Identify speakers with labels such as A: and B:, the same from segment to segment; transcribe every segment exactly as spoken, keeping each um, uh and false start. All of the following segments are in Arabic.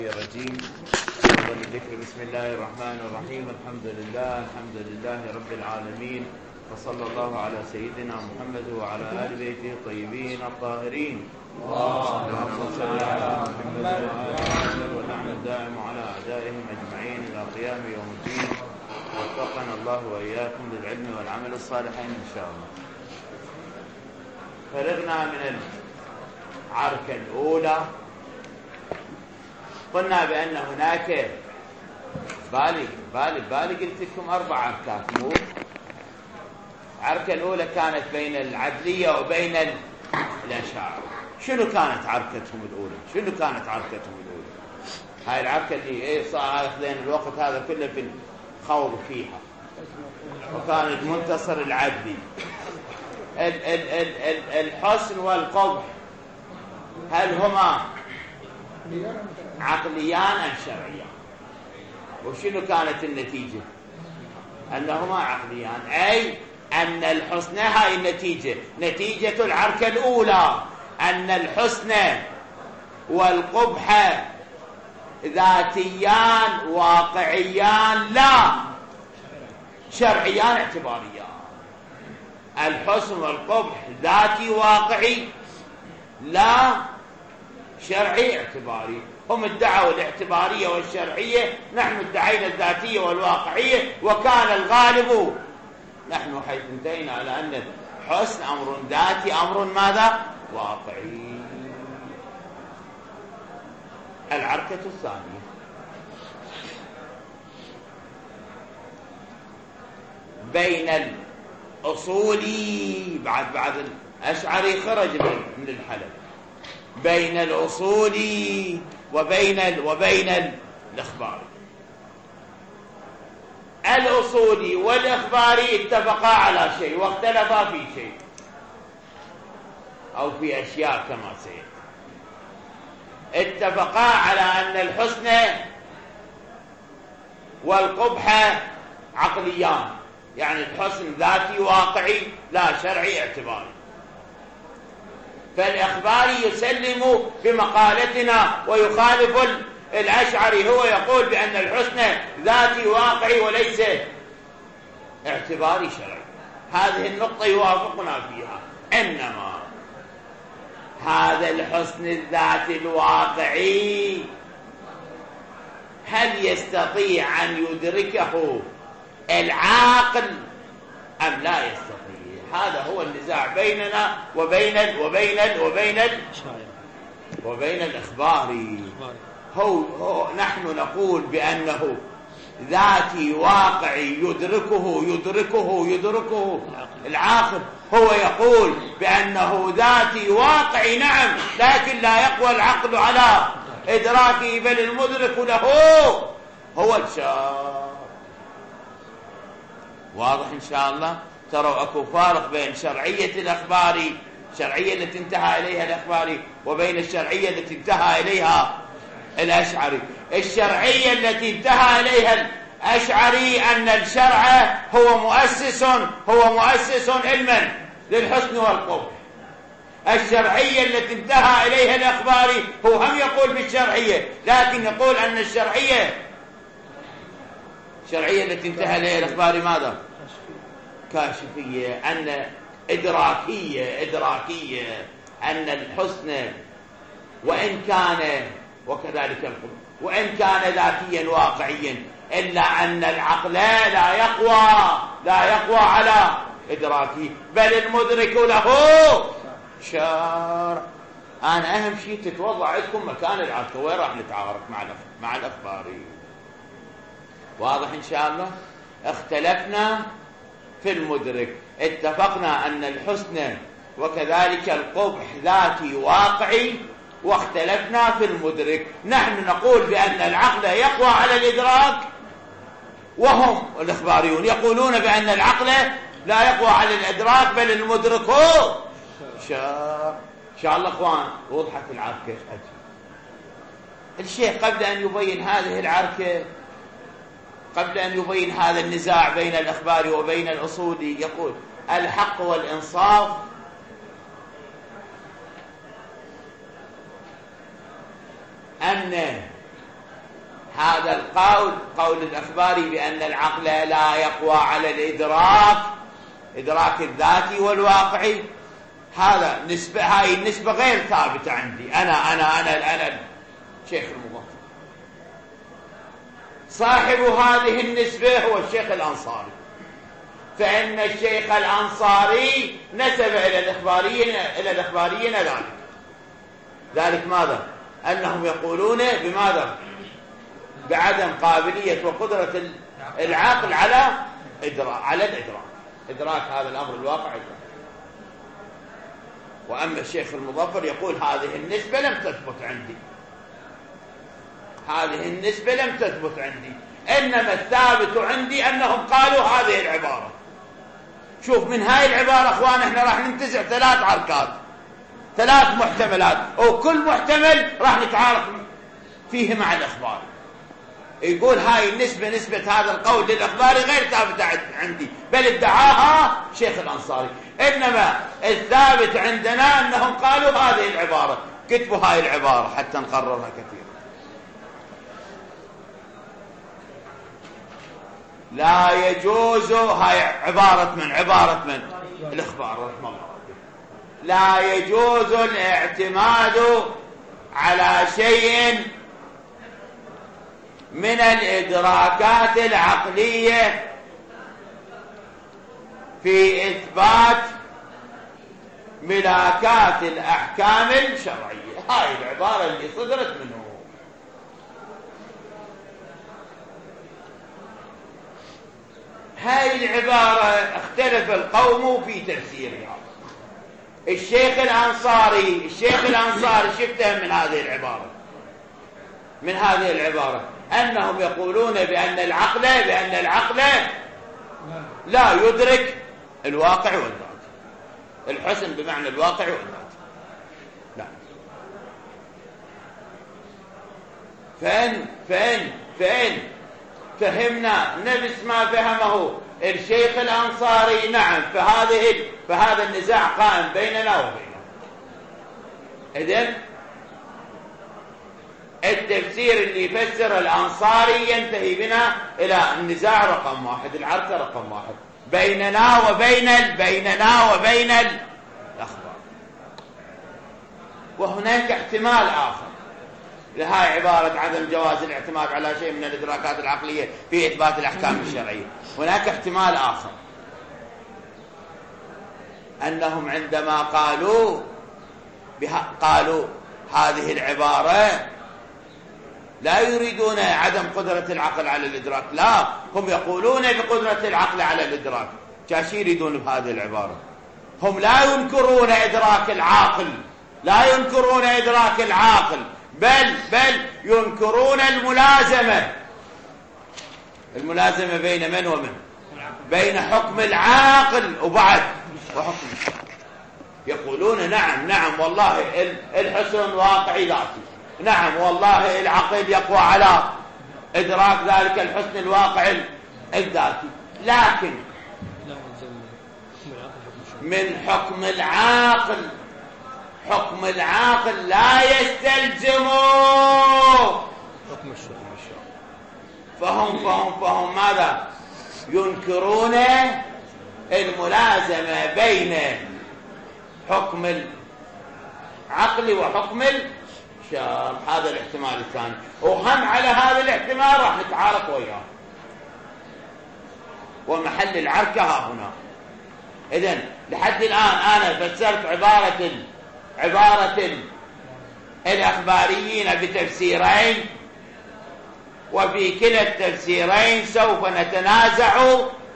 A: الرجيم. الذكر. بسم الله الرحمن الرحيم. الحمد لله الحمد لله رب العالمين، وصلى الله على سيدنا محمد وعلى آل بيته الطيبين الطاهرين. اللهم صل على محمد وآله ولعن الدائم على أعدائهم أجمعين إلى قيام يوم الدين. وفقنا الله وإياكم للعلم والعمل الصالحين إن شاء الله. فرغنا من العركة الأولى، قلنا بأن هناك بالي بالي بالي قلت لكم أربع عركات. مو العركة الأولى كانت بين العدلية وبين الأشاعرة. شنو كانت عركتهم الأولى؟ شنو كانت عركتهم الأولى؟ هاي العركة اللي إيه صار أخذين الوقت هذا كله في الخوض فيها، وكان المنتصر العدلي. ال ال ال ال الحسن والقبح هل هما عقليان أم شرعيان؟ وشنو كانت النتيجة؟ أنهما عقليان، أي أن الحسن، هاي النتيجة، نتيجة العركة الأولى، أن الحسن والقبح ذاتيان واقعيان لا شرعيان اعتباريان. الحسن والقبح ذاتي واقعي لا شرعي اعتباري. هم ادعوا الاعتبارية والشرعية، نحن ادعينا الذاتية والواقعية، وكان الغالب نحن حيث انتهينا على أن الحسن أمر ذاتي أمر ماذا؟ واقعي. العركة الثانية بين الأصولي، بعد بعد الأشعري خرج من الحلب، بين الأصولي وبين ال وبين الإخباري. الأصولي والإخباري اتفقا على شيء واختلفا في شيء أو في أشياء كما سيأتي. اتفقا على أن الحسن والقبح عقليان، يعني الحسن ذاتي واقعي لا شرعي اعتباري. فالإخباري يسلم بمقالتنا ويخالف الأشعري، هو يقول بأن الحسن ذاتي واقعي وليس اعتباري شرعي. هذه النقطة يوافقنا فيها. إنما هذا الحسن الذاتي الواقعي هل يستطيع أن يدركه العاقل أم لا يستطيع؟ هذا هو النزاع بيننا وبين ال وبين ال وبين ال وبين الإخباري. هو, هو نحن نقول بأنه ذاتي واقعي يدركه يدركه يدركه العاقل. هو يقول بأنه ذاتي واقعي نعم، لكن لا يقوى العقل على إدراكه، بل المدرك له هو الشرع. واضح إن شاء الله؟ تروا أكو فارق بين شرعية الأخباري، الشرعية التي انتهى إليها الأخباري، وبين الشرعية التي انتهى إليها الأشعري. الشرعية التي انتهى إليها الأشعري أن الشرع هو مؤسس هو مؤسس علما للحسن والقبح. الشرعية التي انتهى إليها الأخباري هو هم يقول بالشرعية، لكن يقول أن الشرعية الشرعية التي انتهى إليها الأخباري ماذا؟ كاشفية، أن إدراكية إدراكية أن الحسن وإن كان وكذلك القبح وإن كان ذاتيا واقعيا، إلا أن العقل لا يقوى لا يقوى على إدراكه، بل المدرك له شرع. أنا أهم شيء تتوضع عندكم مكان العركة، وين راح نتعارك مع مع الأخباري. واضح إن شاء الله؟ اختلفنا في المدرك، اتفقنا أن الحسن وكذلك القبح ذاتي واقعي، واختلفنا في المدرك. نحن نقول بأن العقل يقوى على الإدراك، وهم الإخباريون يقولون بأن العقل لا يقوى على الإدراك، بل المدرك هو شرع. إن شاء الله أخوان وضحت العركة. الشيخ قبل أن يبين هذه العركة، قبل أن يبين هذا النزاع بين الأخبار وبين الأصولي، يقول الحق والإنصاف أن هذا القول قول الأخباري بأن العقل لا يقوى على الإدراك، إدراك الذاتي والواقعي، هذا نسبة، هاي النسبة غير ثابتة عندي أنا أنا أنا أنا الشيخ المظفر. صاحب هذه النسبة هو الشيخ الأنصاري، فإن الشيخ الأنصاري نسب إلى الإخباريين إلى الإخباريين ذلك ذلك ماذا؟ أنهم يقولون بماذا؟ بعدم قابلية وقدرة العقل على إدراك على الإدراك إدراك هذا الأمر الواقع. وأما الشيخ المظفر يقول هذه النسبة لم تثبت عندي، هذه النسبة لم تثبت عندي، إنما الثابت عندي أنهم قالوا هذه العبارة. شوف من هاي العبارة أخوان احنا راح ننتزع ثلاث عركات، ثلاث محتملات، وكل محتمل راح نتعارك فيه مع الإخبار. يقول هاي النسبة نسبة هذا القول للإخباري غير ثابتة عندي، بل ادعاها شيخ الأنصاري، إنما الثابت عندنا أنهم قالوا هذه العبارة. كتبوا هاي العبارة حتى نقررها كثيرا. لا يجوز، هاي عبارة من عبارة من الإخبار رحمه الله، لا يجوز الاعتماد على شيء من الإدراكات العقلية في إثبات ملاكات الأحكام الشرعية. هاي العبارة اللي صدرت منه. هاي العبارة اختلف القوم في تفسيرها. الشيخ الأنصاري الشيخ الأنصاري شفتهم من هذه العبارة من هذه العبارة أنهم يقولون بأن العقل بأن العقل لا يدرك الواقع والذات، الحسن بمعنى الواقع والذات. لا. فإن فإن فإن فهمنا نفس ما فهمه الشيخ الأنصاري، نعم، فهذه فهذا النزاع قائم بيننا وبينه. إذن التفسير اللي يفسر الأنصاري ينتهي بنا إلى النزاع رقم واحد، العركة رقم واحد بيننا وبين ال... بيننا وبين الأخبار. وهناك احتمال آخر لهاي عبارة عدم جواز الاعتماد على شيء من الإدراكات العقلية في إثبات الأحكام الشرعية. هناك احتمال آخر أنهم عندما قالوا بها قالوا هذه العبارة لا يريدون عدم قدرة العقل على الإدراك، لا، هم يقولون بقدرة العقل على الإدراك. كاش يريدون بهذه العبارة؟ هم لا ينكرون إدراك العاقل، لا ينكرون إدراك العاقل، بل بل ينكرون الملازمة. الملازمة بين من ومن؟ بين حكم العاقل وبعد وحكم الشرع. يقولون نعم نعم والله الحسن واقعي ذاتي، نعم والله العقل يقوى على إدراك ذلك الحسن الواقعي الذاتي، لكن من حكم العاقل حكم العاقل لا يستلزم حكم الشرع. فهم فهم فهم ماذا؟ ينكرون الملازمة بين حكم العقل وحكم الشرع. هذا الاحتمال الثاني، وهم على هذا الاحتمال راح نتعارك وياه، ومحل العركة ها هنا. إذن لحد الآن أنا فسرت عبارة عبارة الأخباريين بتفسيرين، وفي كلا التفسيرين سوف نتنازع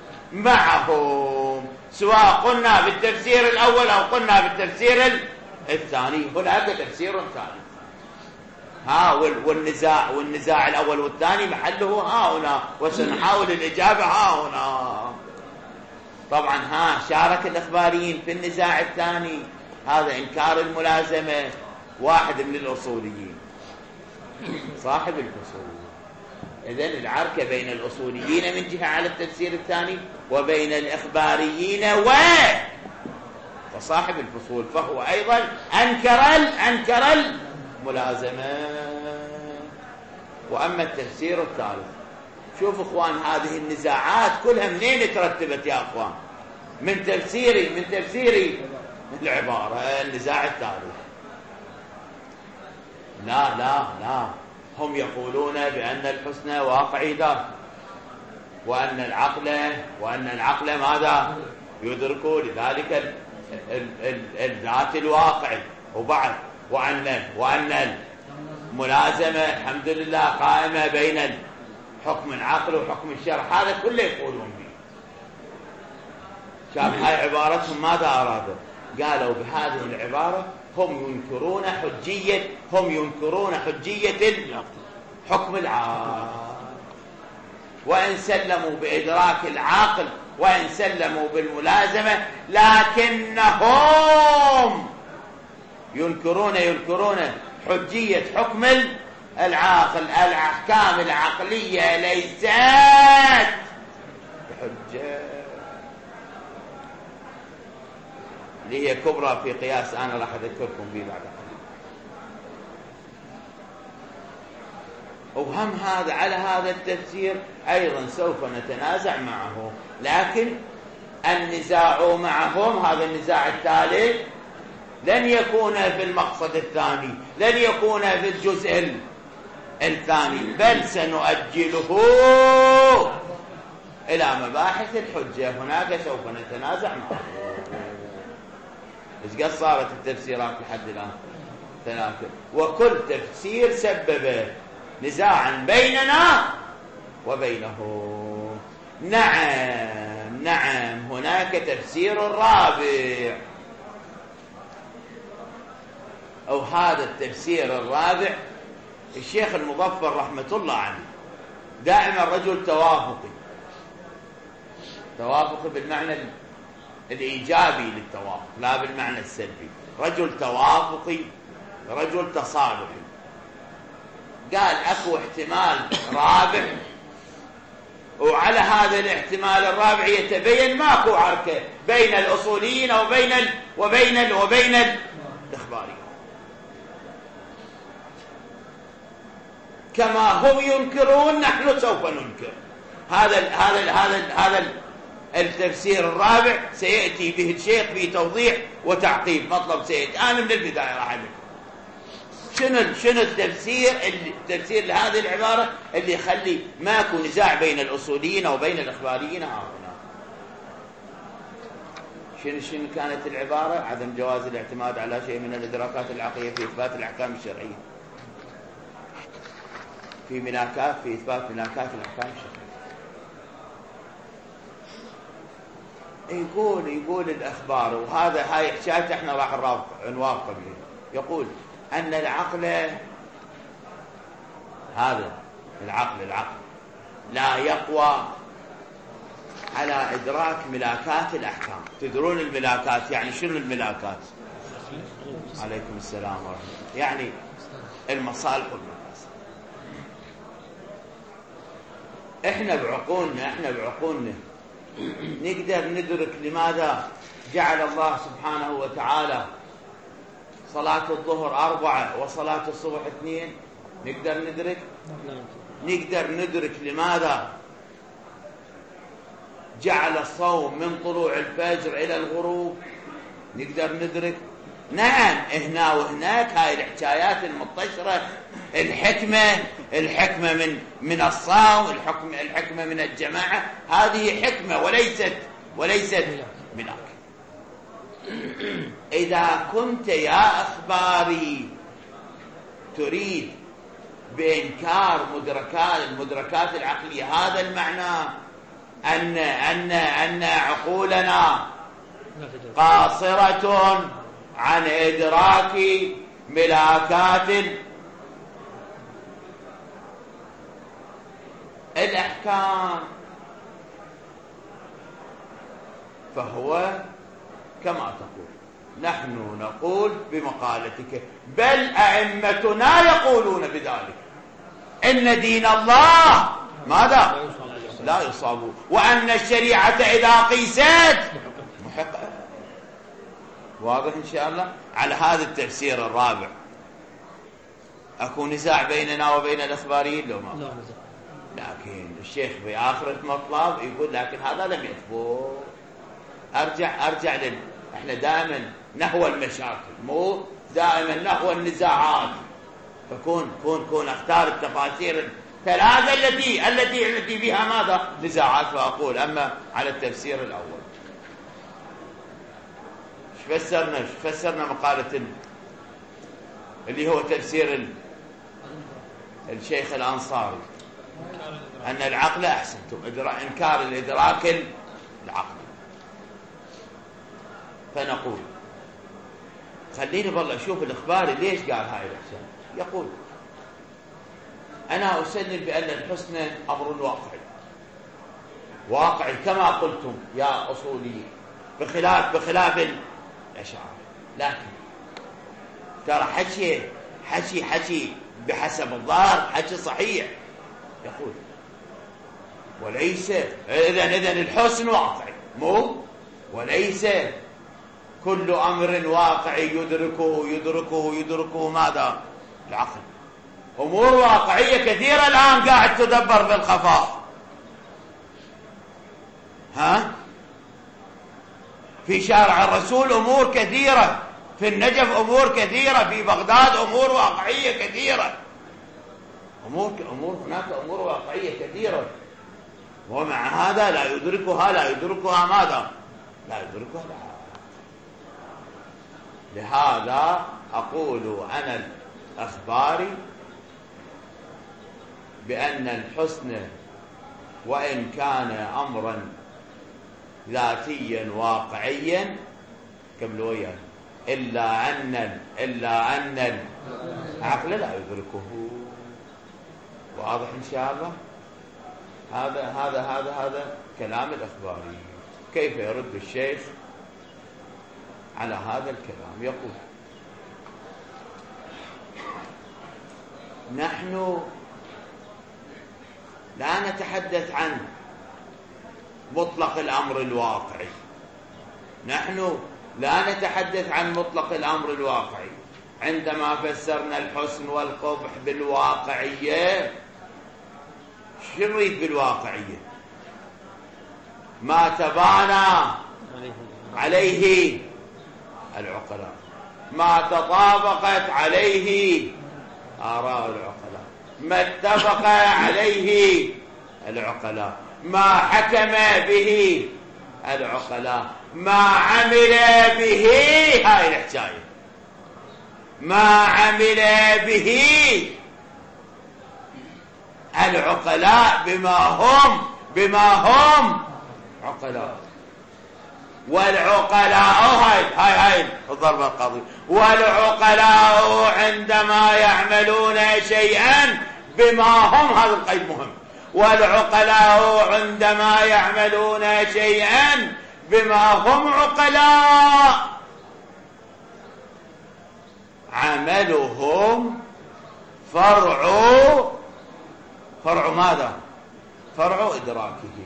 A: معهم، سواء قلنا بالتفسير الأول أو قلنا بالتفسير الثاني. هناك تفسير ثاني، ها والنزاع والنزاع الأول والثاني محله ها هنا، وسنحاول الإجابة ها هنا. طبعا ها شارك الإخباريين في النزاع الثاني، هذا إنكار الملازمة، واحد من الأصوليين صاحب الفصول. إذن العركة بين الأصوليين من جهة على التفسير الثاني، وبين الإخباريين و وصاحب الفصول، فهو أيضا أنكر أنكر الملازمة. وأما التفسير الثالث. شوف إخوان، هذه النزاعات كلها منين ترتبت يا إخوان؟ من تفسيري من تفسيري العبارة النزاع الثالث. لا لا لا، هم يقولون بأن الحسنى واقعي ذات، وأن العقل وأن العقل ماذا يدرك، لذلك الذات الواقعي. وبعد وأن وأن الملازمة الحمد لله قائمة بين حكم العقل وحكم الشرع. هذا كله يقولون به. شاف هاي عبارتهم ماذا أرادوا؟ قالوا بهذه العبارة هم ينكرون حجية هم ينكرون حجية حكم العقل، وإن سلموا بإدراك العاقل وإن سلموا بالملازمة، لكنهم ينكرون ينكرون حجية حكم العاقل. الأحكام العقلية ليست بحجة، اللي هي كبرى في قياس أنا راح أذكركم به بعد. وهم هذا على هذا التفسير أيضا سوف نتنازع معه، لكن النزاع معهم هذا النزاع الثالث لن يكون في المقصد الثاني، لن يكون في الجزء الثاني، بل سنؤجله إلى مباحث الحجة. هناك سوف نتنازع معه. إيش قد صارت التفسيرات لحد الآن؟ ثلاثة، وكل تفسير سبب نزاعا بيننا وبينه. نعم نعم، هناك تفسير رابع، أو هذا التفسير الرابع الشيخ المظفر رحمة الله عليه دائما رجل توافقي، توافقي بالمعنى الإيجابي للتوافق لا بالمعنى السلبي، رجل توافقي، رجل تصالحي. قال اكو احتمال رابع، وعلى هذا الاحتمال الرابع يتبين ماكو عركة بين الأصوليين وبين ال وبين ال وبين الإخباريين، كما هم ينكرون نحن سوف ننكر. هذا ال هذا ال هذا ال هذا ال التفسير الرابع سيأتي به الشيخ في توضيح وتعقيب مطلب سيأتي. أنا من البداية راح أقول شنو شنو التفسير التفسير لهذه العبارة اللي يخلي ماكو نزاع بين الأصوليين وبين الإخباريين. ها هنا شنو شنو كانت العبارة؟ عدم جواز الاعتماد على شيء من الإدراكات العقلية في إثبات الأحكام الشرعية، في ملاكات في إثبات ملاكات الأحكام الشرعية. يقول يقول الأخبار، وهذا هاي حكاية احنا راح نوافق به. يقول أن العقل هذا العقل العقل لا يقوى على إدراك ملاكات الأحكام. تدرون الملاكات يعني شنو الملاكات؟ عليكم السلام ورحمة الله. يعني المصالح والمفاسد. احنا بعقولنا احنا بعقولنا نقدر ندرك لماذا جعل الله سبحانه وتعالى صلاة الظهر أربعة وصلاة الصبح اثنين. نقدر ندرك نقدر ندرك لماذا جعل الصوم من طلوع الفجر إلى الغروب. نقدر ندرك. نعم، هنا وهناك هاي الحكايات المنتشرة، الحكمة الحكمة من من الصوم، الحكم الحكمة من الجماعة، هذه حكمة وليست وليست ملاك. إذا كنت يا أخباري تريد بإنكار مدركات المدركات العقلية، هذا المعنى أن أن أن عقولنا قاصرة عن إدراك ملاكات الأحكام، فهو كما تقول. نحن نقول بمقالتك، بل أئمتنا يقولون بذلك، إن دين الله ماذا؟ لا يصاب، وأن الشريعة إذا قيست محقة. واضح إن شاء الله على هذا التفسير الرابع. أكو نزاع بيننا وبين الإخباريين لو ما؟ لكن الشيخ في آخر المطلب يقول لكن هذا لم يثبت. أرجع أرجع لل إحنا دائما نحو المشاكل مو دائما نحو النزاعات. فكون كون كون أختار التفاسير الثلاثة التي التي التي فيها ماذا؟ نزاعات. فأقول أما على التفسير الأول ايش فسرنا ايش فسرنا مقالة اللي هو تفسير الشيخ الأنصاري أن العقل أحسنتم إنكار الإدراك العقل. فنقول خليني والله أشوف الإخباري ليش قال هاي الأحسن. يقول أنا أسلم بأن الحسن أمر واقعي واقعي كما قلتم يا أصولي بخلاف بخلاف الأشاعرة. لكن ترى حكي حكي حكي بحسب الظاهر حكي صحيح. يقول وليس إذن إذن الحسن واقعي مو وليس كل أمر واقعي يدركه يدركه يدركه ماذا؟ العقل. أمور واقعية كثيرة الآن قاعد تدبر بالخفاء. ها؟ في شارع الرسول أمور كثيرة، في النجف أمور كثيرة، في بغداد أمور واقعية كثيرة. أمور أمور هناك أمور واقعية كثيرة، ومع هذا لا يدركها لا يدركها ماذا؟ لا يدركها العقل. لهذا أقول أنا الأخباري بأن الحسن وإن كان أمرا ذاتيا واقعيا كملويا إلا أن إلا أن العقل لا يدركه. واضح إن شاء الله؟ هذا هذا هذا هذا كلام الأخباري. كيف يرد الشيخ على هذا الكلام؟ يقول نحن لا نتحدث عن مطلق الأمر الواقعي، نحن لا نتحدث عن مطلق الأمر الواقعي. عندما فسرنا الحسن والقبح بالواقعية، شو نريد بالواقعية؟ ما تبانى عليه العقلاء، ما تطابقت عليه آراء العقلاء، ما اتفق عليه العقلاء، ما حكم به العقلاء، ما عمل به. هاي الحكاية ما عمل به العقلاء بما هم بما هم عقلاء. والعقلاء هاي هاي هاي الضربة القاضية. والعقلاء عندما يعملون شيئا بما هم، هذا القيد مهم، والعقلاء عندما يعملون شيئا بما هم عقلاء عملهم فرع فرع ماذا؟ فرع إدراكه.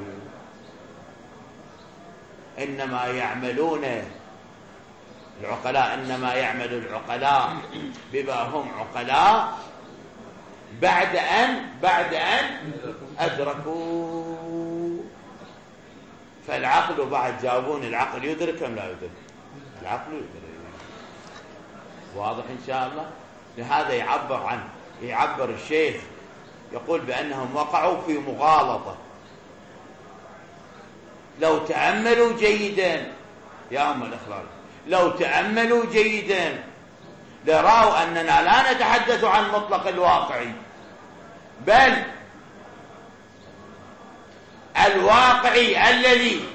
A: إنما يعملون العقلاء إنما يعمل العقلاء بما هم عقلاء بعد أن بعد أن أدركوا. فالعقل بعد جاوبون العقل يدرك أم لا يدرك؟ العقل يدرك. واضح إن شاء الله؟ لهذا يعبر عن يعبر الشيخ يقول بأنهم وقعوا في مغالطة. لو تأملوا جيدا يا أم الإخلال، لو تأملوا جيدا لرأوا أننا لا نتحدث عن مطلق الواقعي، بل الواقعي الذي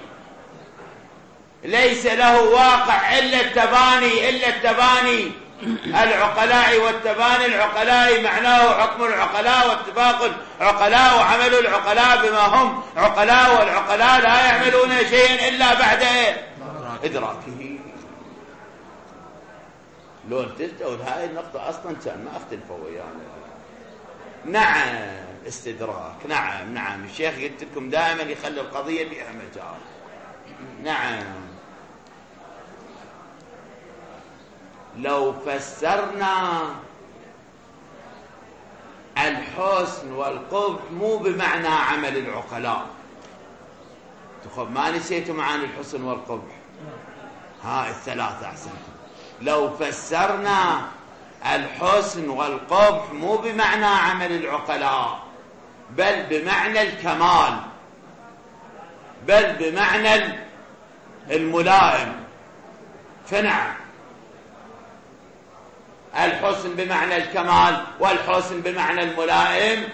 A: ليس له واقع إلا التباني إلا التباني العقلاء. والتباني العقلاء معناه حكم العقلاء واتفاق العقلاء وعمل العقلاء بما هم عقلاء، والعقلاء لا يعملون شيئا إلا بعد إدراكه. لو انتزتوا هاي النقطة أصلا كان ما اختلفوا ويانا. نعم استدراك، نعم نعم الشيخ قلت لكم دائما يخلي القضية بها مجال. نعم لو فسرنا الحسن والقبح مو بمعنى عمل العقلاء. تخب ما نسيتوا معاني الحسن والقبح؟ ها الثلاثة أحسنتم. لو فسرنا الحسن والقبح مو بمعنى عمل العقلاء، بل بمعنى الكمال، بل بمعنى الملائم، فنعم الحسن بمعنى الكمال والحسن بمعنى الملائم.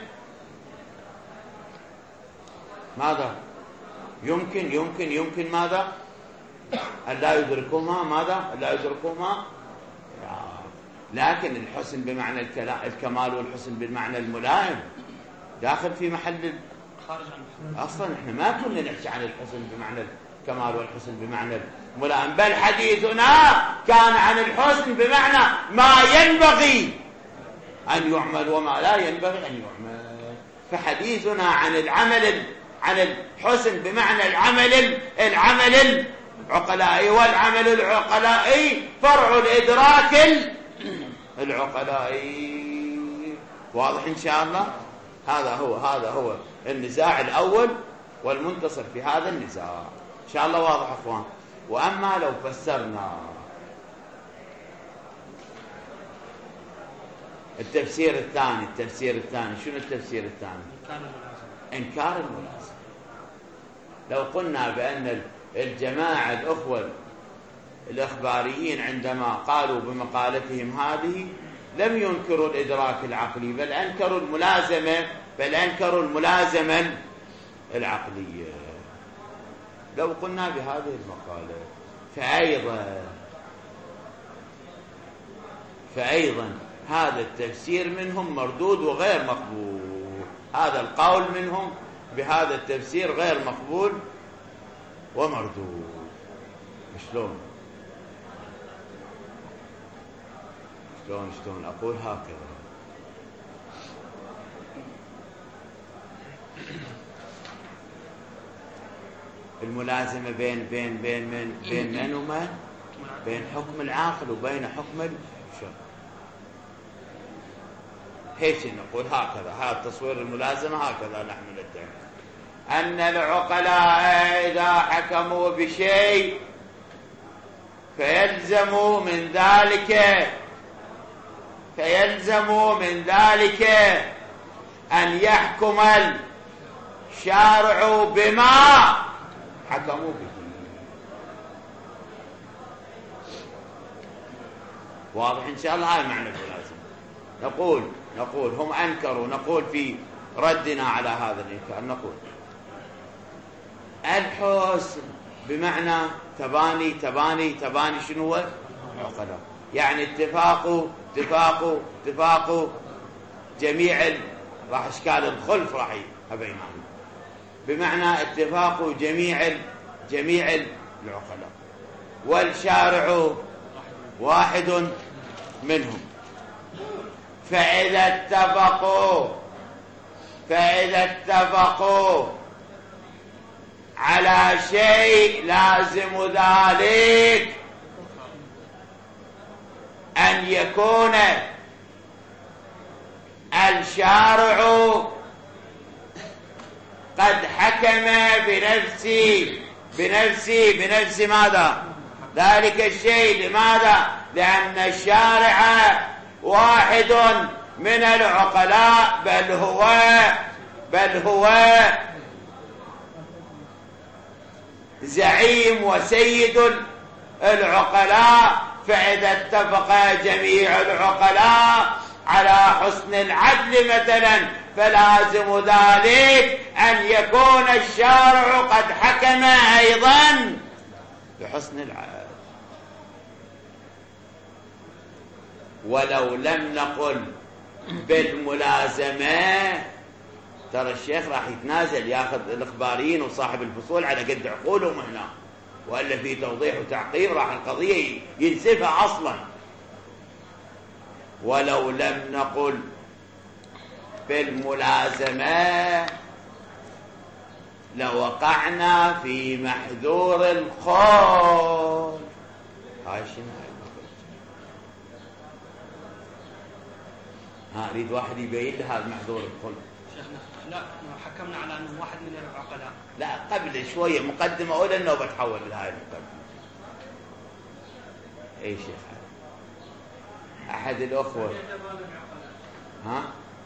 A: ماذا يمكن يمكن يمكن ماذا أن لا يدركوها؟ ماذا أن لا يدركوها؟ لكن الحسن بمعنى الكمال والحسن بمعنى الملائم داخل في محل خارج عن اصلا. احنا ما كنا نحكي عن الحسن بمعنى الكمال والحسن بمعنى الملائم، بل حديثنا كان عن الحسن بمعنى ما ينبغي ان يعمل وما لا ينبغي ان يعمل. فحديثنا عن العمل عن الحسن بمعنى العمل العمل العقلائي، والعمل العقلائي فرع الادراك العقلائي. واضح ان شاء الله؟ هذا هو هذا هو النزاع الاول والمنتصر في هذا النزاع ان شاء الله. واضح اخوان؟ واما لو فسرنا التفسير الثاني، التفسير الثاني شنو التفسير الثاني؟ انكار الملازمه. لو قلنا بان الجماعه الاخوه الإخباريين عندما قالوا بمقالتهم هذه لم ينكروا الإدراك العقلي، بل أنكروا الملازمة بل أنكروا الملازمة العقلية. لو قلنا بهذه المقالة فأيضا فأيضا هذا التفسير منهم مردود وغير مقبول. هذا القول منهم بهذا التفسير غير مقبول ومردود. شلون؟ شلون شلون أقول هكذا؟ الملازمة بين بين بين من بين من ومن؟ بين حكم العاقل وبين حكم الشرع. هيك نقول هكذا. هذا تصوير الملازمة هكذا نحن ندعي أن العقلاء إذا حكموا بشيء فيلزموا من ذلك فيلزموا من ذلك أن يحكم الشارع بما حكموا به. واضح إن شاء الله؟ هذا معنى الملازمة. نقول نقول هم أنكروا، نقول في ردنا على هذا الإنكار نقول الحسن بمعنى تباني تباني تباني شنو هو؟ عقلاء، يعني اتفاق اتفاق اتفاق جميع راح اشكال الخلف راح يبين بمعنى اتفاق جميع جميع العقلاء، والشارع واحد منهم. فإذا اتفقوا فإذا اتفقوا على شيء لازم ذلك أن يكون الشارع قد حكم بنفسه بنفسه بنفس ماذا؟ ذلك الشيء. لماذا؟ لأن الشارع واحد من العقلاء، بل هو بل هو زعيم وسيد العقلاء. فإذا اتفق جميع العقلاء على حسن العدل مثلا فلازم ذلك أن يكون الشارع قد حكم أيضا بحسن العدل. ولو لم نقل بالملازمة ترى الشيخ راح يتنازل ياخذ الإخباريين وصاحب الفصول على قد عقولهم هنا، وإلا في توضيح وتعقيب راح القضية ينسفها أصلا. ولو لم نقل بالملازمة لوقعنا في محذور القول. هاي شنو ها أريد واحد يبين لي هذا محظور الخلف.
B: شيخنا لا حكمنا على أنه واحد من العقلاء.
A: لا قبل شوية مقدمة أولى أنه بتحول لهاي المقدمة. أي شيخ أحد الأخوة ها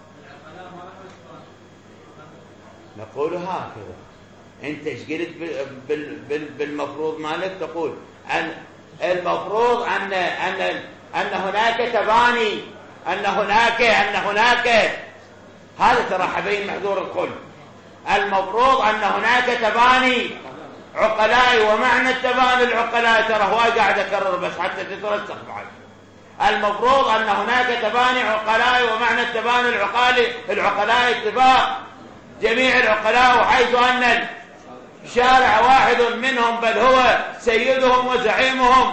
A: نقول هكذا. أنت ايش قلت بالمفروض مالك؟ تقول أن المفروض أن أن أن هناك تباني، أن هناك أن هناك هذا ترى حبين محذور الخلف. المفروض أن هناك تباني عقلاء، ومعنى التباني العقلاء ترى هو قاعد أكرر بس حتى تترسخ بعد. المفروض أن هناك تباني عقلاء، ومعنى التباني العقلاء العقلاء اتفاق جميع العقلاء، وحيث أن الشارع واحد منهم بل هو سيدهم وزعيمهم،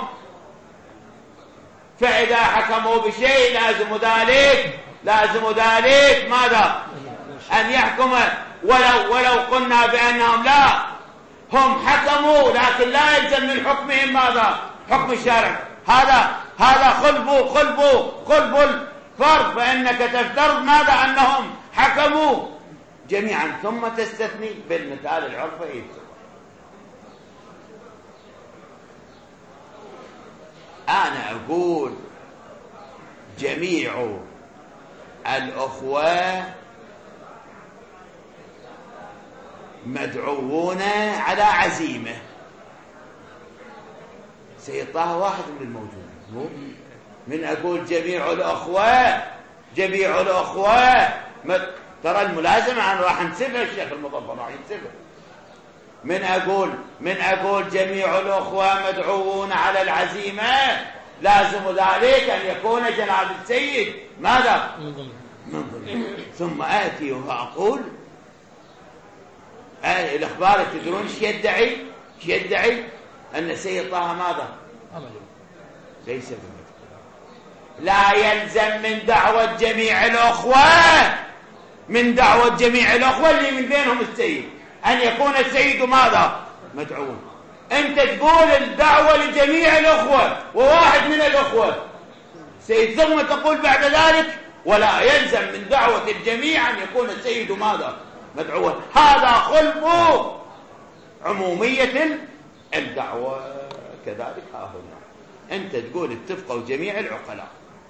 A: فإذا حكموا بشيء لازم ذلك لازم ذلك ماذا؟ أن يحكم، ولو ولو قلنا بأنهم لا هم حكموا لكن لا يلزم من حكمهم ماذا؟ حكم الشارع. هذا هذا خلف خلف خلف الفرض، فإنك تفترض ماذا؟ أنهم حكموا جميعا ثم تستثني بالمثال العرفي. أنا أقول جميع الأخوة مدعوون على عزيمة. سيد طه واحد من الموجودين. من أقول جميع الأخوة جميع الأخوة ترى الملازمة أنا راح نسبها، الشيخ المظفر راح ينسبها. من أقول من أقول جميع الأخوة مدعوون على العزيمة، لازم ذلك أن يكون جناب السيد ماذا؟ من ضمن. ثم آتي وأقول آه الأخبار تدرون ايش يدعي؟ ايش يدعي؟ أن سيد طه ماذا؟ ليس بمدعو. لا يلزم من دعوة جميع الأخوة من دعوة جميع الأخوة اللي من بينهم السيد أن يكون السيد ماذا؟ مدعوون. أنت تقول الدعوة لجميع الأخوة وواحد من الأخوة سيد، ثم تقول بعد ذلك ولا يلزم من دعوة الجميع أن يكون السيد ماذا؟ مدعوا. هذا خلف عمومية الدعوة. كذلك ها هنا أنت تقول اتفقوا جميع العقلاء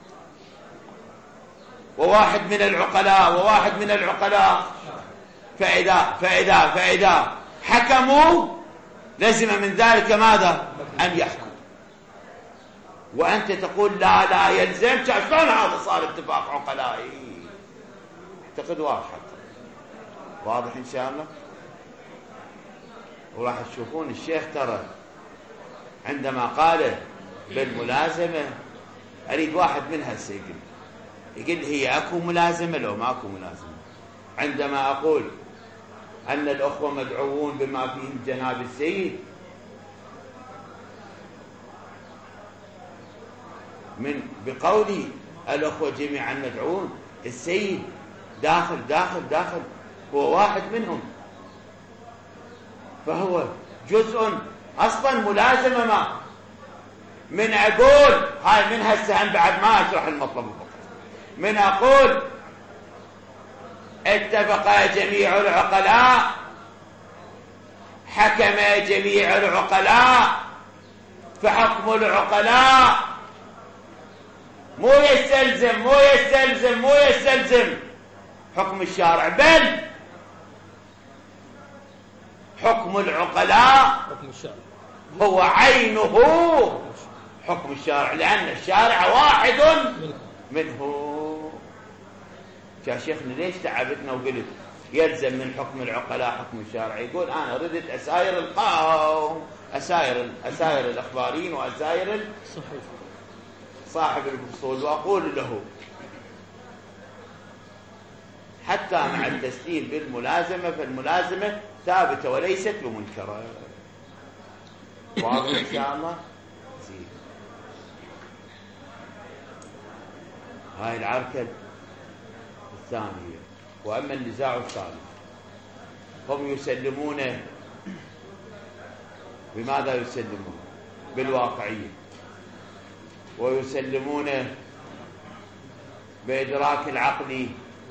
A: وواحد من العقلاء وواحد من العقلاء، فإذا فإذا فإذا حكموا لزم من ذلك ماذا؟ أن يحكم. وأنت تقول لا لا يلزم. شلون هذا صار اتفاق عقلائي؟ اعتقد واضح واضح إن شاء الله. وراح تشوفون الشيخ ترى عندما قال بالملازمة أريد واحد منها السيد يقول هي أكو ملازمة لو ما أكو ملازمة. عندما أقول أن الأخوة مدعوون بما فيهم جناب السيد، من بقولي الأخوة جميعا مدعوون، السيد داخل داخل داخل هو واحد منهم، فهو جزء أصلا ملازمة. ما من أقول هاي من هسه بعد ما أشرح المطلب فقط، من أقول اتفق جميع العقلاء، حكم جميع العقلاء، فحكم العقلاء مو يستلزم مو يستلزم مو يستلزم حكم الشارع، بل حكم العقلاء هو عينه حكم الشارع، لأن الشارع واحد منه. يا شيخنا ليش تعبتنا وقلت يلزم من حكم العقلاء حكم الشارع؟ يقول أنا ردت أساير القوم، أساير أساير الأخباريين وأساير صاحب الفصول، وأقول له حتى مع التسليم بالملازمة فالملازمة ثابتة وليست بمنكرة. واضح إن شاء الله؟ زين. هاي العركة الثانية. وأما النزاع الثالث هم يسلمون بماذا يسلمون؟ بالواقعية، ويسلمون بإدراك العقل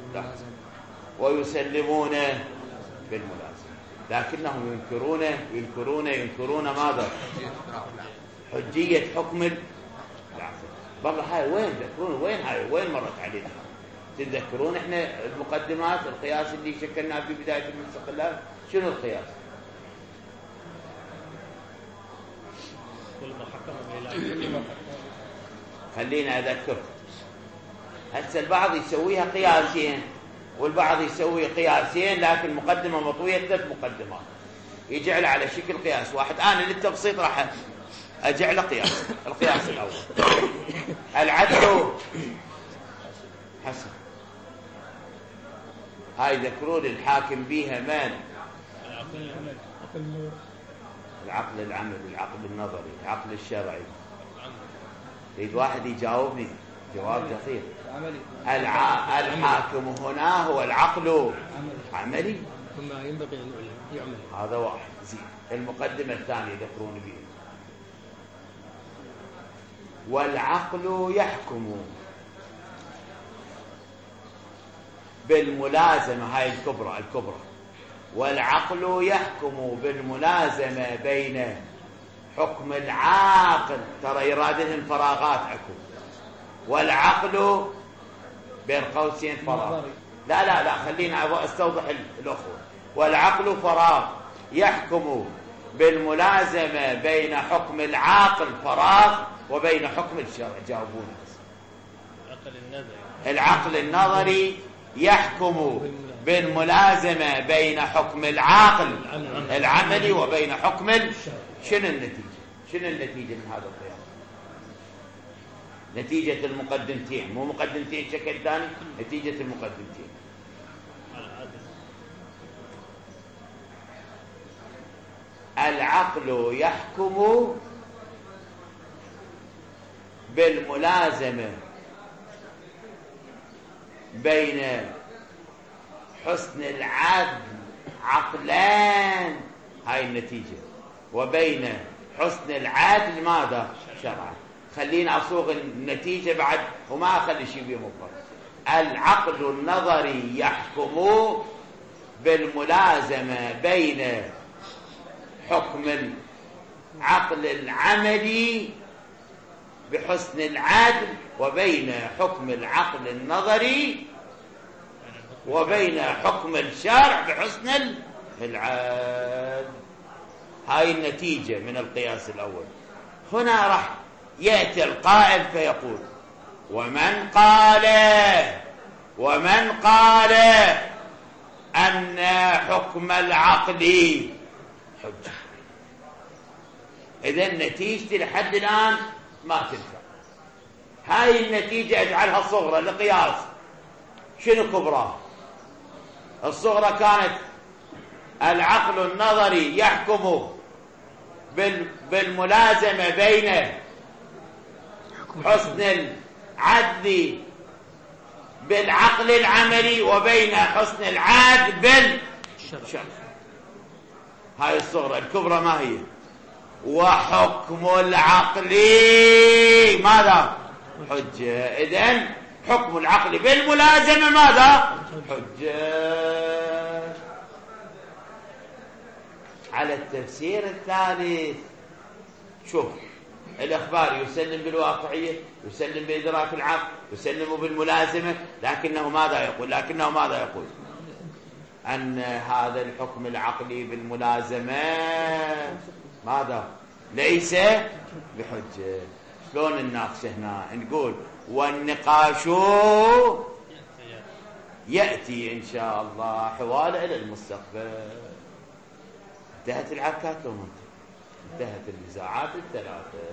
A: ويسلمون بالملازمة، لكنهم ينكرون ينكرون ينكرون ماذا؟ حجية حكم العقل. والله هاي وين تذكرون؟ وين هاي وين مرت علينا؟ تتذكرون احنا المقدمات القياس اللي شكلنا في بداية المستقلات؟ شنو القياس؟ خلينا أذكر. هسه البعض يسويها قياسين والبعض يسوي قياسين، لكن مقدمة مطوية ثلاث مقدمات يجعل على شكل قياس واحد. أنا للتبسيط راح أجعل قياس. القياس الأول العدل حسن، هاي ذكرون الحاكم بيها من؟ العقل العملي، العقل النظري، العقل الشرعي. يريد واحد يجاوبني جواب دقيق. الع... الحاكم هنا هو العقل عملي،
C: ثم ينبغي أن يعمل.
A: هذا واحد. زين. المقدمة الثانية يذكرون بها والعقل يحكم بالملازمة، هاي الكبرى الكبرى والعقل يحكم بالملازمة بين حكم العاقل، ترى يرادهم فراغات عكو، والعقل بين قوسين فراغ. لا لا لا خلينا استوضح الأخوة. والعقل فراغ يحكم بالملازمة بين حكم العاقل فراغ وبين حكم الشرع. جاوبونا.
D: العقل النظري
A: العقل النظري يحكم بالملازمة بين حكم العاقل العملي وبين حكم ال... شنو النتيجة؟ شنو النتيجة من هذا القياس؟ نتيجة المقدمتين، مو مقدمتين شكل ثاني، نتيجة المقدمتين. العقل يحكم بالملازمة بين حسن العدل عقلان، هاي النتيجة، وبين حسن العدل ماذا؟ شرعا. خلينا أصوغ النتيجة بعد وما أخلي شيء بيه مفرد. العقل النظري يحكم بالملازمة بين حكم العقل العملي بحسن العدل وبين حكم العقل النظري وبين حكم الشرع بحسن العدل. هاي النتيجة من القياس الأول. هنا راح يأتي القائل فيقول ومن قال ومن قال أن حكم العقل حجة، إذن نتيجتي لحد الآن ما تنفع. هاي النتيجة أجعلها صغرى لقياس. شنو كبرى؟ الصغرى كانت العقل النظري يحكم بالملازمة بين حسن العدل بالعقل العملي وبين حسن العدل بالشرع. هاي الصغرى. الكبرى ما هي؟ وحكم العقل ماذا؟ حجة. إذن حكم العقل بالملازمة ماذا؟ حجة. على التفسير الثالث شوف، الإخبار يسلم بالواقعية، يسلم بإدراك العقل، يسلم بالملازمة، لكنه ماذا يقول؟ لكنه ماذا يقول؟ أن هذا الحكم العقلي بالملازمة ماذا؟ ليس بحجة. شلون الناقش هنا؟ نقول والنقاش يأتي إن شاء الله حوال إلى المستقبل. انتهت العركات ولا انتهت النزاعات الثلاثة؟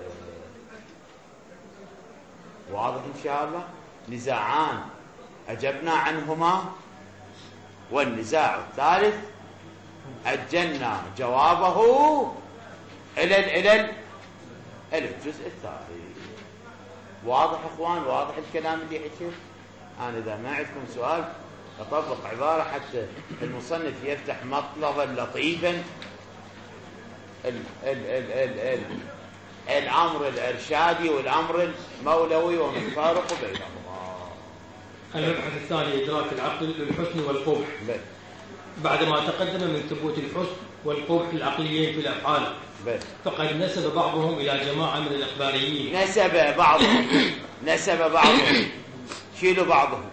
A: واضح إن شاء الله. نزاعان أجبنا عنهما، والنزاع الثالث أجلنا جوابه إلى إلى إلى الجزء الثاني. واضح إخوان؟ واضح الكلام اللي حكيت؟ أنا إذا ما عندكم سؤال أطبق عبارة حتى المصنف يفتح مطلبا لطيفا. ال ال ال ال ال الأمر الإرشادي والأمر المولوي وما الفارق بينهما.
C: المبحث الثاني إدراك العقل للحسن والقبح.
A: بل.
C: بعد ما تقدم من ثبوت الحسن والقبح العقليين في الأفعال،
A: بل.
C: فقد نسب بعضهم إلى جماعة من الإخباريين.
A: نسب بعضهم نسب بعضهم شيلوا بعضهم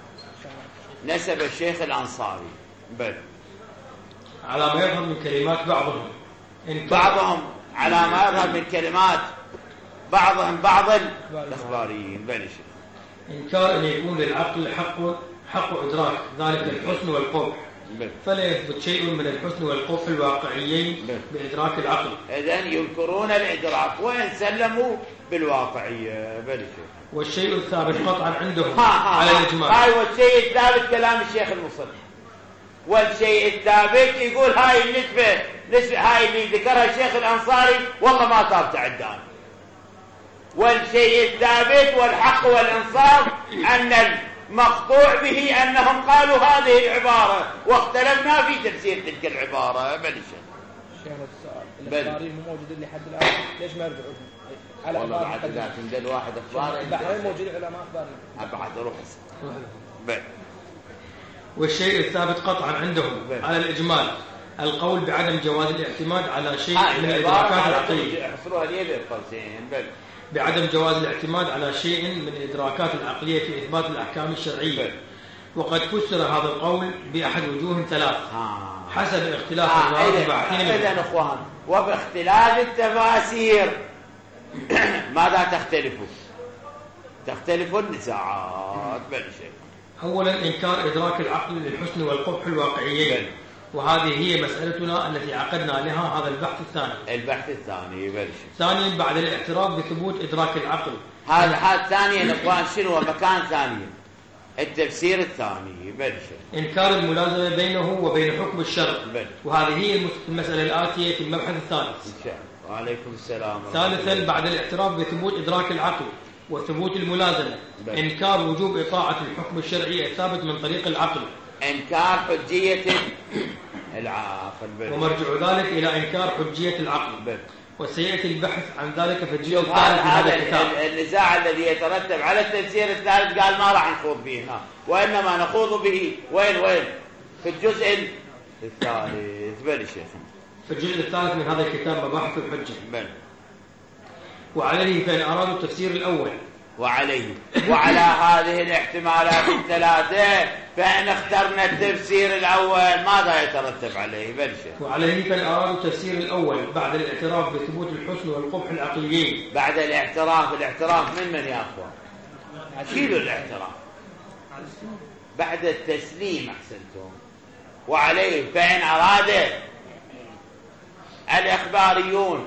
A: نسب الشيخ الأنصاري. بل.
C: على ما يظهر من كلمات بعضهم إن
A: بعضهم على ما يظهر من كلمات بعضهم بعض الإخباريين. بل.
C: إنكار أن يكون للعقل حق حق إدراك ذلك الحسن والقبح، فلا يثبت شيء من الحسن والقبح الواقعيين بإدراك العقل.
A: إذن ينكرون الإدراك وإن سلموا بالواقعية. بل.
C: والشيء الثابت قطعا عندهم
A: ها ها
C: على الإجمال.
A: هاي والشيء الثابت كلام الشيخ المصنف. والشيء الثابت يقول هاي النسبة نسبة هاي اللي ذكرها الشيخ الأنصاري والله ما ثابتة عندنا. والشيء الثابت والحق والإنصاف أن المقطوع به أنهم قالوا هذه العبارة واختلفنا في تفسير تلك العبارة. بل.
E: شيخ السؤال الإخباريين مو موجودين لحد الآن، ليش ما يرجعون؟ على
A: والله بعد لكن دل واحد أخبار
E: البحرين موجودين علماء إخباريين.
A: أبعد روح. بل.
C: والشيء الثابت قطعا عندهم
A: بل.
C: على الإجمال القول بعدم جواز الاعتماد على شيء من
A: العبارة
C: الإدراكات العقلية.
A: احصروها ليه بالقوسين. بل.
C: بعدم جواز الاعتماد على شيء من الإدراكات العقلية في إثبات الأحكام الشرعية.
A: بل.
C: وقد فسر هذا القول بأحد وجوه ثلاث حسب اختلاف
A: آه.
C: الرواة الباحثين.
A: إذن أخوان وباختلاف التفاسير ماذا تختلف؟ تختلف النزاعات. بل. شيء
C: أولا إنكار إدراك العقل للحسن والقبح الواقعيين،
A: بل.
C: وهذه هي مسألتنا التي عقدنا لها هذا البحث الثاني.
A: البحث الثاني. بل.
C: ثانيا بعد الاعتراف بثبوت إدراك العقل.
A: هذا هذا ثانيا اخوان شنو هو مكان ثاني التفسير الثاني. بل.
C: إنكار الملازمة بينه وبين حكم الشرع،
A: بل.
C: وهذه هي المسألة الآتية في المبحث الثالث.
A: إن شاء الله. وعليكم السلام.
C: ثالثا بعد الاعتراف بثبوت إدراك العقل وثبوت الملازمة،
A: بل.
C: إنكار وجوب إطاعة الحكم الشرعي الثابت من طريق العقل،
A: إنكار حجية العقل. بل.
C: ومرجع ذلك إلى إنكار حجية العقل.
A: بل.
C: وسيأتي البحث عن ذلك في الجزء
A: شوف
C: الثالث
A: هذا
C: من هذا
A: هذا
C: الكتاب.
A: النزاع الذي يترتب على التفسير الثالث قال ما راح نخوض به هنا وإنما نخوض به وين وين في الجزء الثالث. بل. شيخنا
C: في الجزء الثالث من هذا الكتاب مباحث الحجة.
A: بل.
C: وعليه فإن أرادوا التفسير الأول
A: وعليه وعلى هذه الاحتمالات الثلاثة فإن اخترنا التفسير الأول ماذا يترتب عليه؟ بل. شيخ
C: وعليه فإن أرادوا التفسير الأول بعد الاعتراف بثبوت الحسن والقبح العقليين.
A: بعد الاعتراف الاعتراف من من يا أخوان؟ شيلوا الاعتراف بعد التسليم. أحسنتم. وعليه فإن أراد الإخباريون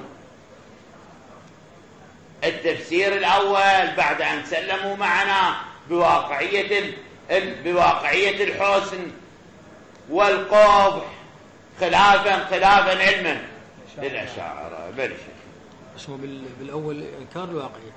A: التفسير الأول بعد أن سلموا معنا بواقعية بواقعية الحسن والقبح خلافا خلافا علما للأشاعرة. بل.
C: اسمه بالأول إنكار الواقعي.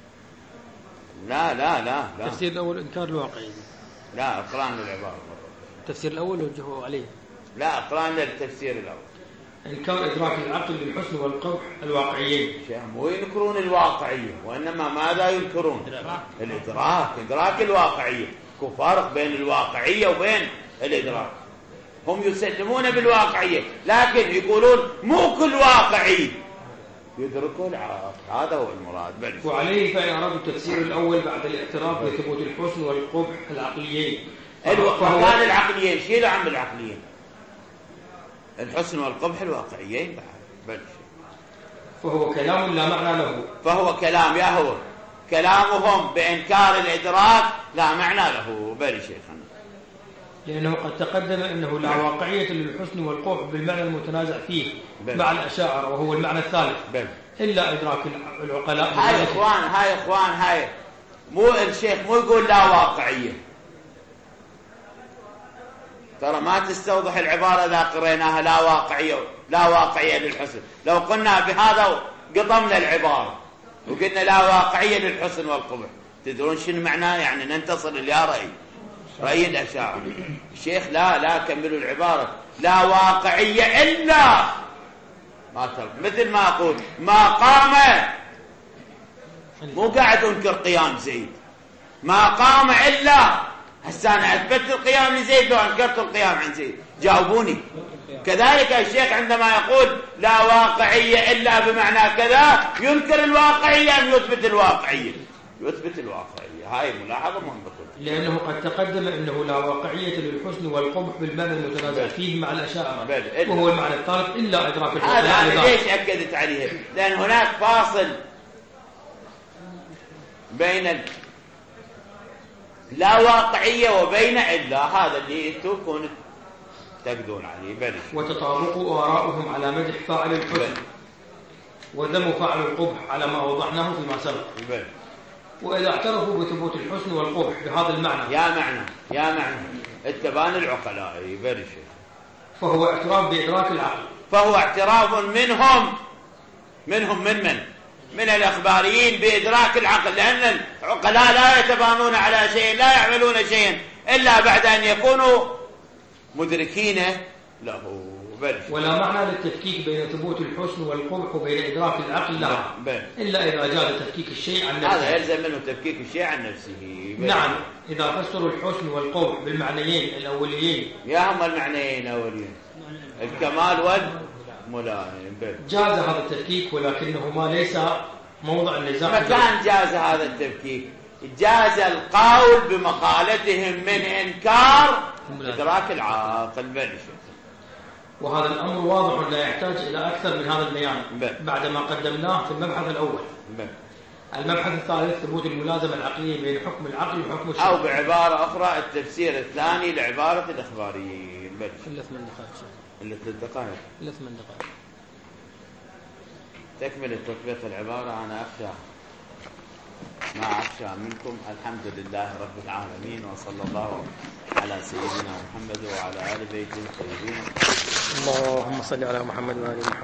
A: لا لا لا لا
C: التفسير الأول إنكار الواقعي.
A: لا اقرأنا العبارة.
C: التفسير الأول وجهه عليه.
A: لا اقرأنا التفسير الأول.
C: إنكار إدراك العقل للحسن والقبح الواقعيين.
A: مو ينكرون الواقعية وإنما ماذا ينكرون؟ الإدراك. إدراك الواقعية. كفارق بين الواقعية وبين الإدراك. هم يسلمون بالواقعية لكن يقولون مو كل واقعي يدركوا العقل. هذا هو المراد. بل.
C: وعليه فإن أرادوا التفسير الأول بعد الاعتراف بثبوت الحسن والقبح العقليين.
A: فكان العقليين شيلوا عن العقليين الحسن والقبح الواقعيين بعد. بل.
C: فهو كلام لا معنى له.
A: فهو كلام يا هو كلامهم بإنكار الإدراك لا معنى له. بل. شيخنا
C: لأنه قد تقدم أنه لا واقعية للحسن والقبح بالمعنى المتنازع فيه
A: بل.
C: مع الأشاعرة وهو المعنى الثالث.
A: بل.
C: إلا إدراك العقلاء.
A: هاي إخوان هاي إخوان هاي مو الشيخ مو يقول لا واقعية. ترى ما تستوضح العبارة إذا قريناها لا واقعية لا واقعية للحسن. لو قلنا بهذا قطمنا العبارة وقلنا لا واقعية للحسن والقبح تدرون شنو معناه؟ يعني ننتصر إلى رأي رأي الأشاعرة. الشيخ لا لا كملوا العبارة لا واقعية إلا ما ترى مثل ما أقول ما قام مو قاعد أنكر قيام زيد ما قام إلا هسه أنا أثبتت القيام لزيد لو أنكرت القيام عن زيد؟ جاوبوني. كذلك الشيخ عندما يقول لا واقعية إلا بمعنى كذا ينكر الواقعية أم يثبت الواقعية؟ يثبت الواقعية. هاي ملاحظة مهمة.
C: لأنه قد تقدم أنه لا واقعية للحسن والقبح بالمعنى المتنازع فيه مع الأشاعرة، وهو المعنى الثالث إلا إدراك الحسن.
A: هذا أنا ليش أكدت عليه؟ لأن هناك فاصل بين لا واقعية وبين إلا، هذا اللي أنتم كنتم تقدون عليه. بلش
C: وتطابق آراؤهم على مدح فاعل الحسن وذم فاعل القبح على ما وضعناه فيما سبق.
A: بلش.
C: وإذا اعترفوا بثبوت الحسن والقبح بهذا المعنى
A: يا معنى يا معنى التبان العقلاء بلش،
C: فهو اعتراف بإدراك العقل،
A: فهو اعتراف منهم منهم من من؟ من الأخباريين بإدراك العقل، لأن العقلاء لا يتبانون على شيء، لا يعملون شيئا إلا بعد أن يكونوا مدركين له. بلش.
C: ولا معنى للتفكيك بين ثبوت الحسن والقبح وبين إدراك العقل لها إلا إذا جاز تفكيك الشيء عن نفسه.
A: هذا يلزم منه تفكيك الشيء عن نفسه. بلش.
C: نعم، إذا فسروا الحسن والقبح بالمعنيين الأوليين.
A: يا هم المعنيين الأوليين الكمال والملائم.
C: جاز هذا التفكيك، ولكنه ما ليس موضع النزاع.
A: مكان جاز هذا التفكيك، جاز القول بمقالتهم من إنكار إدراك العاقل. بلش.
C: وهذا الأمر واضح لا يحتاج إلى أكثر من هذا البيان بعدما قدمناه في المبحث الأول.
A: بل.
C: المبحث الثالث ثبوت الملازمة العقلية بين حكم العقل وحكم الشرع،
A: أو بعبارة أخرى التفسير الثاني لعبارة الإخباريين. بل.
D: إلا ثمان دقائق.
A: إلا ثلاث دقائق.
D: إلا ثمان دقائق.
A: تكمل تطبيق العبارة. أنا أخشى ما أخشى منكم. الحمد لله رب العالمين، وصلى الله على سيدنا محمد وعلى آل بيته الطيبين.
C: اللهم صل على محمد وآل محمد.